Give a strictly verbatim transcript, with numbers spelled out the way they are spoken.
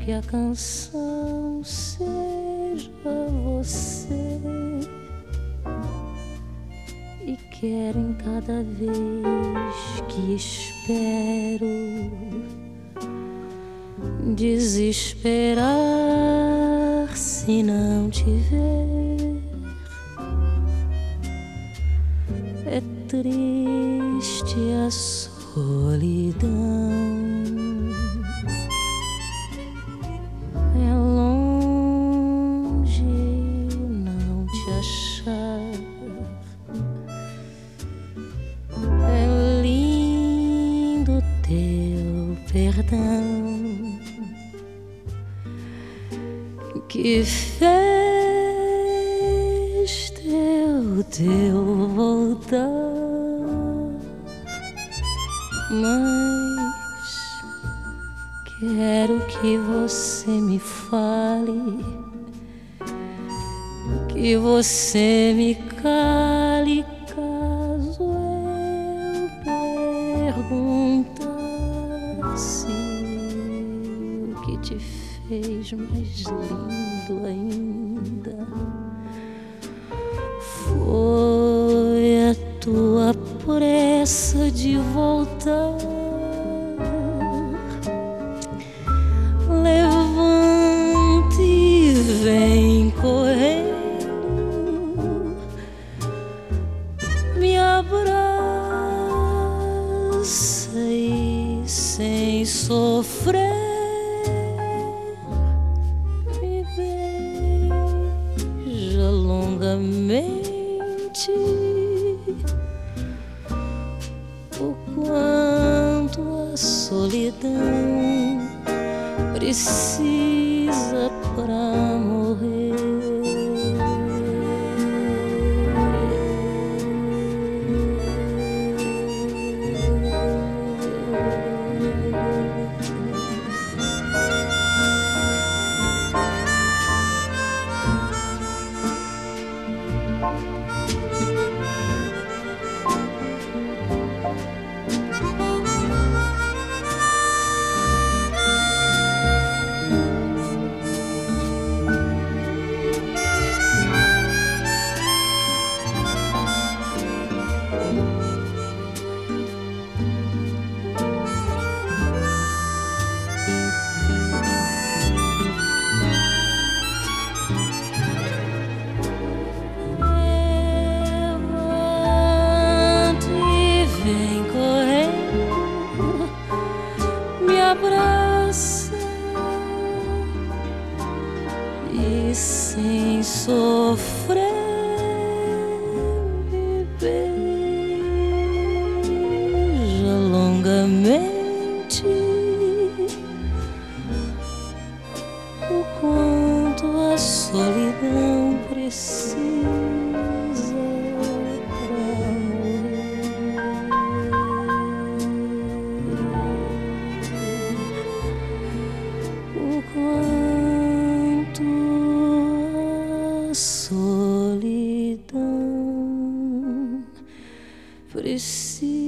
que a canção seja você, e quero em cada vez que espero desesperar se não te ver. É triste a solidão, é longe não te achar, é lindo teu perdão que fez teu, teu voltar. Mas quero que você me fale, que você me cale caso eu perguntar se o que te fez mais lindo ainda foi a tua pressa de voltar. Levante e vem correndo, me abraça e sem sofrer me beija longamente. O quanto a solidão precisa pra morrer. Abraça e sem sofrer me beija longamente. O quanto a solidão precisa pra morrer. O quanto a solidão precisa.